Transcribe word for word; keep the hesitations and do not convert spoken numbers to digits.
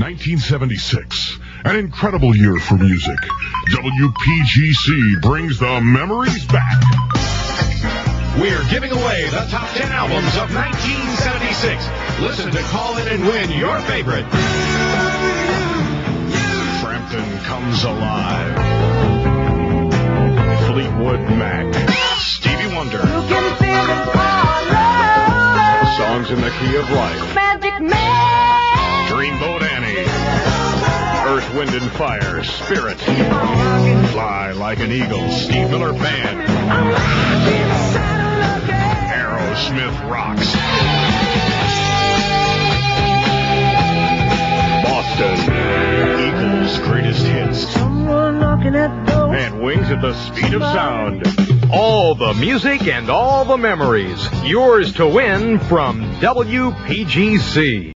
nineteen seventy-six, an incredible year for music. W P G C brings the memories back. We're giving away the top ten albums of nineteen seventy-six. Listen to Call In and win your favorite. Frampton Comes Alive. Fleetwood Mac. Stevie Wonder. You can feel it all love. Songs in the Key of Life. Magic Man. Dreamboat Annie. Earth, Wind and Fire. Spirit. Fly Like an Eagle. Steve Miller Band. Aerosmith Rocks. Boston. Eagles Greatest Hits. Someone knocking at the door. And Wings at the Speed of Sound. All the music and all the memories. Yours to win from W P G C.